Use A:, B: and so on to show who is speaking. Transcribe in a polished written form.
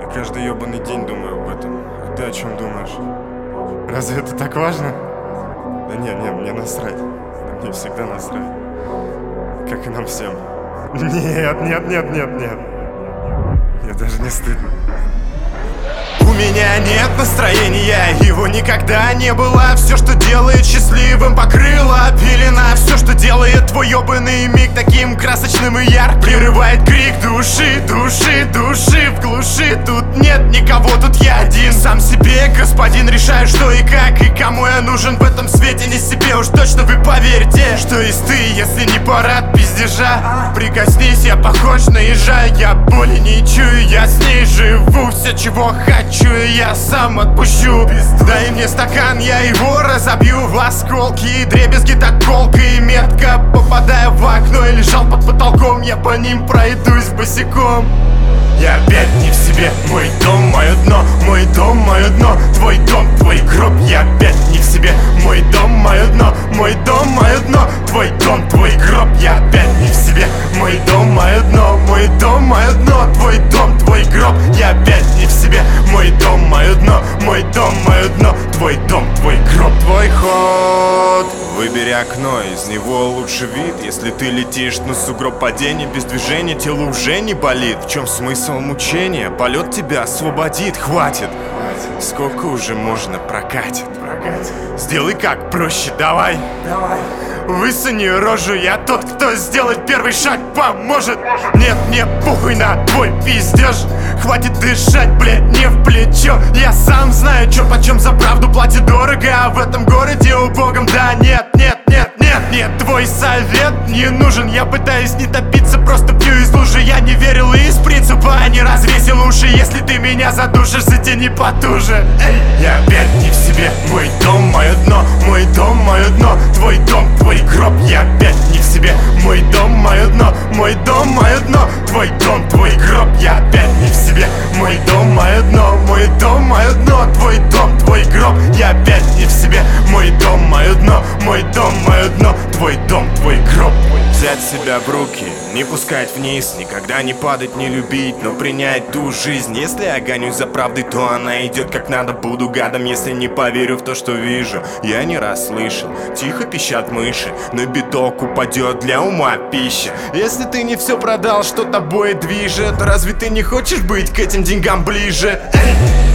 A: Я каждый ебаный день думаю об этом. А ты о чем думаешь? Разве это так важно? Да не, мне насрать. Да мне всегда насрать. Как и нам всем. Нет. Мне даже не стыдно. У меня нет настроения, его никогда не было. Все, что делает счастливым, покрыла пелена. Все, что делает твой ебаный миг таким красочным и ярким, прерывает крик души в глуши. Тут нет никого, тут я один. Сам себе господин, решаю, что и как, и кому я нужен в этом свете. Не себе уж точно, вы поверьте, что есть ты, если не парад пиздежа. Прикоснись, я похож на ежа. Я боли не чую, я с ней живу. Все, чего хочу, я сам отпущу. Дай мне стакан, я его разобью в осколки и дребезги, так колко и метко. Попадая в окно и лежал под потолком, я по ним пройдусь босиком. Я опять не в себе, мой дом, мое дно, мой дом, мое дно, твой дом, твой гроб. Я опять не в себе, мой дом, мое дно, мой дом, мое дно, твой дом, твой гроб. Я опять не в себе, мой дом, мое дно, мой дом, мое дно, твой дом, твой гроб. Я опять не в себе, мой дом, мое дно, мой дом, мое дно, твой дом, твой гроб. Твой ход, выбери окно, из него лучше вид. Если ты летишь на сугроб падения, без движения тело уже не болит. В чем смысл мучения? Полет тебя освободит, хватит. Сколько уже можно прокатит? Сделай как проще, давай. Высуни рожу, я тот, кто сделает первый шаг, поможет. Нет, мне похуй на твой пиздеж. Хватит дышать, блядь, не в плечо. Я сам знаю, чё почем за правду платит дорого. А в этом городе убогом, да нет, твой совет не нужен. Я пытаюсь не топиться, просто пью из лужи. Я не верил и из принципа не развесил уши. Если ты меня задушишь, затяни потуже. Я опять не в себе, мой дом, мое дно, мой дом, мое дно, твой дом, твой гроб. Я опять не в себе, мой дом, мое дно, мой дом, мое дно, твой дом, твой гроб. Я опять не в себе, мой дом, мое дно, мой дом, мое дно, твой дом, твой гроб. Я опять не в себе, мой дом, мое дно, мой дом, мое дно, твой дом, твой гроб. Взять себя в руки, не пускать вниз, никогда не падать, не любить, но принять ту жизнь. Если я гонюсь за правдой, то она идет как надо. Буду гадом, если не поверю в то, что вижу. Я не раз слышал, тихо пищат мыши, но биток упадет, для ума пища. Если ты не все продал, что тобой движет, разве ты не хочешь быть к этим деньгам ближе?